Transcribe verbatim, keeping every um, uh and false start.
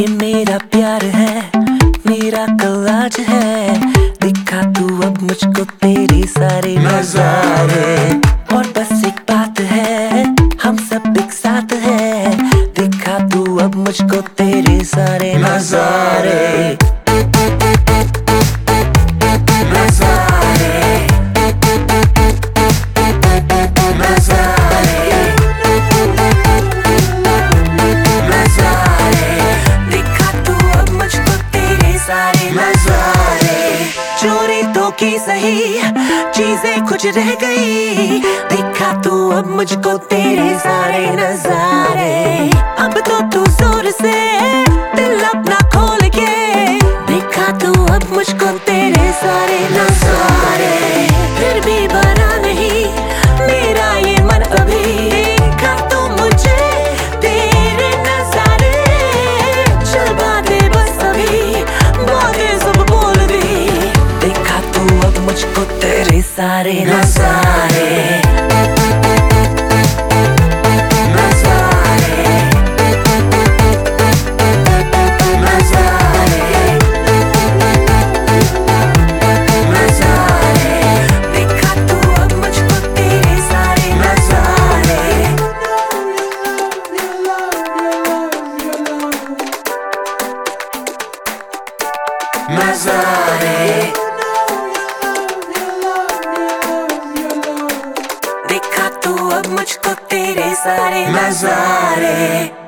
ये मेरा प्यार है, मेरा कलाज है। दिखा तू अब मुझको तेरे सारे नजारे। और बस एक बात है, हम सब एक साथ है। दिखा तू अब मुझको तेरे सारे नजारे। चोरी तो की सही, चीजें कुछ रह गई। दिखा तू अब मुझको तेरे सारे नजारे। अब तो तू जोर से दिल अपना खोल के दिखा तू अब मुझको तेरे सारे नजारे। फिर भी बना नहीं मेरा ये मन अभी। दिखा तू मुझे तेरे नजारे। चल बातें बस अभी, बातें सब बोल दी। दिखा तू अब मुझको तेरे सारे नजारे। नजारे दिखा तू अब मुझको तेरे सारे नजारे।